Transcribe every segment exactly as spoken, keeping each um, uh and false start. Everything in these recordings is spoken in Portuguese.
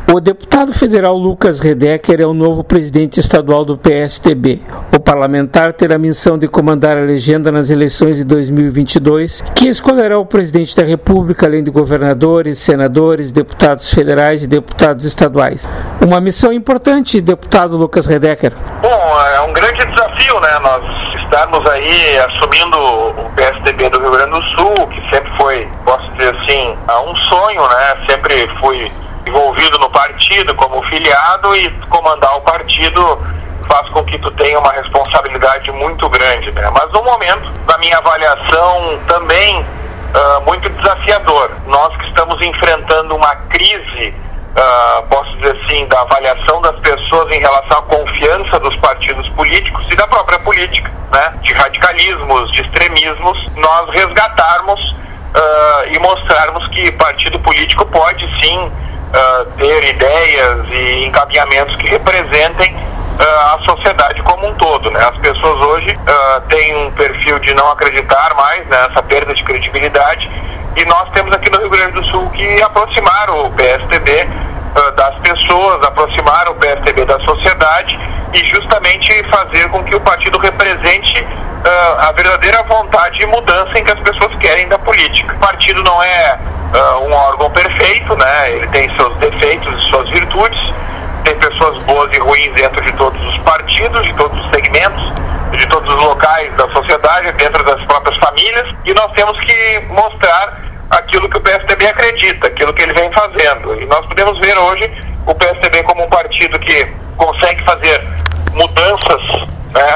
O deputado federal Lucas Redecker é o novo presidente estadual do P S T B. O parlamentar terá a missão de comandar a legenda nas eleições de dois mil e vinte e dois, que escolherá o presidente da República, além de governadores, senadores, deputados federais e deputados estaduais. Uma missão importante, deputado Lucas Redecker. Bom, é um grande desafio, né? Nós estarmos aí assumindo o P S T B do Rio Grande do Sul, que sempre foi, posso dizer assim, um sonho, né? Sempre fui envolvido no partido como filiado, e comandar o partido faz com que tu tenha uma responsabilidade muito grande, né? Mas no momento, na minha avaliação, também uh, muito desafiador. Nós que estamos enfrentando uma crise, uh, posso dizer assim, da avaliação das pessoas em relação à confiança dos partidos políticos e da própria política, né? De radicalismos, de extremismos, nós resgatarmos uh, e mostrarmos que partido político pode sim Uh, ter ideias e encaminhamentos que representem uh, a sociedade como um todo, né? As pessoas hoje uh, têm um perfil de não acreditar mais nessa perda de credibilidade, e nós temos aqui no Rio Grande do Sul que aproximar o P S T B uh, das pessoas, aproximar o P S T B da sociedade e justamente fazer com que o partido represente uh, a verdadeira vontade de mudança em que as pessoas querem da política. O partido não é Uh, um órgão perfeito, né? Ele tem seus defeitos e suas virtudes, tem pessoas boas e ruins dentro de todos os partidos, de todos os segmentos, de todos os locais da sociedade, dentro das próprias famílias, e nós temos que mostrar aquilo que o P S T B acredita, aquilo que ele vem fazendo. E nós podemos ver hoje o P S T B como um partido que consegue fazer mudanças, né,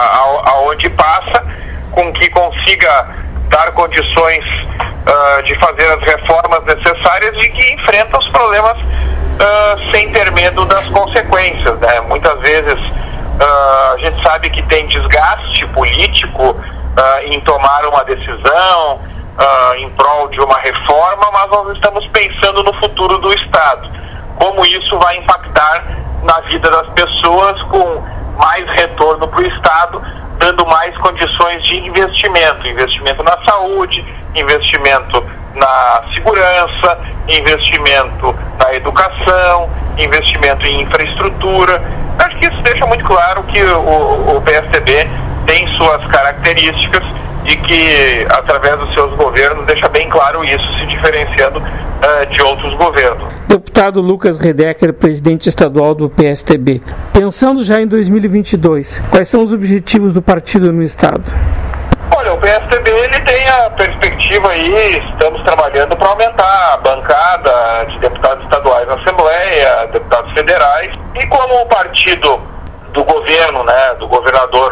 aonde passa, com que consiga dar condições uh, de fazer as reformas necessárias e que enfrenta os problemas uh, sem ter medo das consequências, né? Muitas vezes uh, a gente sabe que tem desgaste político uh, em tomar uma decisão uh, em prol de uma reforma, mas nós estamos pensando no futuro do Estado, como isso vai impactar na vida das pessoas, com mais retorno para o Estado, dando mais condições de investimento, investimento na saúde, investimento na segurança, investimento na educação, investimento em infraestrutura. Acho que isso deixa muito claro que o, o P S T B tem suas características e que, através dos seus governos, deixa bem claro isso, se diferenciando uh, de outros governos. Deputado Lucas Redecker, presidente estadual do P S T B. Pensando já em dois mil e vinte e dois, quais são os objetivos do partido no Estado? Olha, o P S T B ele tem a perspectiva aí, estamos trabalhando para aumentar a bancada de deputados estaduais na Assembleia, deputados federais, e como o partido do governo, né, do governador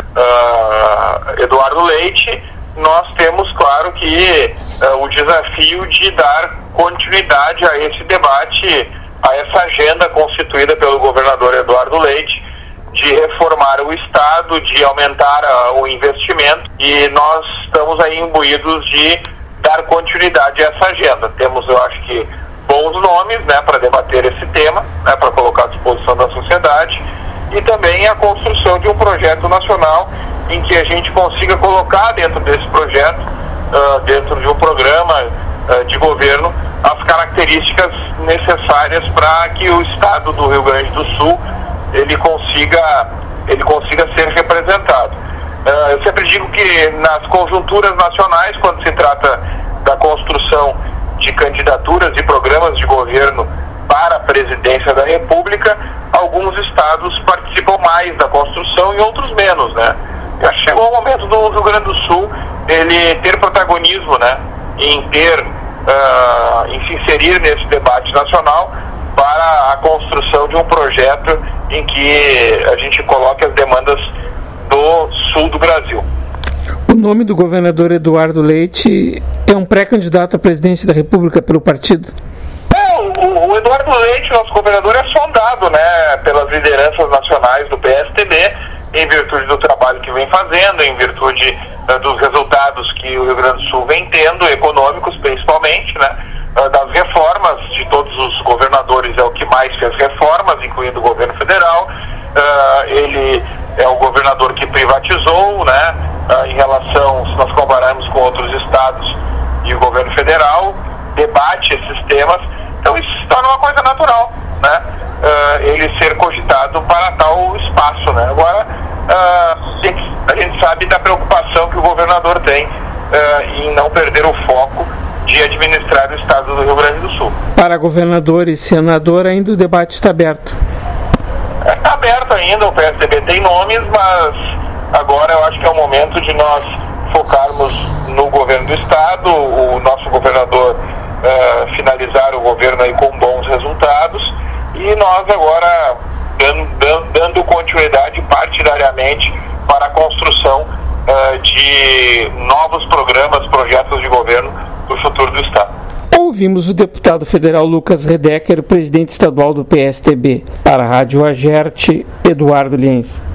uh, Eduardo Leite, nós temos, claro, que uh, o desafio de dar continuidade a esse debate, a essa agenda constituída pelo governador Eduardo Leite, de reformar o Estado, de aumentar uh, o investimento, e nós estamos aí imbuídos de dar continuidade a essa agenda. Temos, eu acho que, bons nomes, né, para debater esse tema, né, para colocar à disposição da sociedade, e também a construção de um projeto nacional em que a gente consiga colocar dentro desse projeto, uh, dentro de um programa uh, de governo, as características necessárias para que o Estado do Rio Grande do Sul ele consiga, ele consiga ser representado. Uh, eu sempre digo que nas conjunturas nacionais, quando se trata da construção de candidaturas e programas de governo para a presidência da República, alguns estados participam mais da construção e outros menos, né? Já chegou o momento do Rio Grande do Sul ele ter protagonismo, né? Em ter, uh, em se inserir nesse debate nacional para a construção de um projeto em que a gente coloque as demandas do sul do Brasil. O nome do governador Eduardo Leite é um pré-candidato à presidência da República pelo partido? O, o Eduardo Leite, nosso governador, é sondado, né, pelas lideranças nacionais do P S T B, em virtude do trabalho que vem fazendo, em virtude uh, dos resultados que o Rio Grande do Sul vem tendo, econômicos principalmente, né, uh, das reformas de todos os governadores, é o que mais fez reformas, incluindo o governo federal. Uh, ele é o governador que privatizou, né, uh, em relação, se nós compararmos com outros estados e o governo federal, debate esses temas. Então isso se torna uma coisa natural, né? uh, ele ser cogitado para tal espaço, né? Agora, uh, a gente sabe da preocupação que o governador tem uh, em não perder o foco de administrar o estado do Rio Grande do Sul. Para governador e senador, ainda o debate está aberto. Está aberto ainda, o P S D B tem nomes, mas agora eu acho que é o momento de nós focarmos no governo do estado, o nosso governador uh, finalizar o governo aí com bons resultados, e nós agora dando, dando, dando continuidade partidariamente para a construção uh, de novos programas, projetos de governo do futuro do estado. Ouvimos o deputado federal Lucas Redecker, presidente estadual do P S D B. Para a Rádio Agerte, Eduardo Lienz.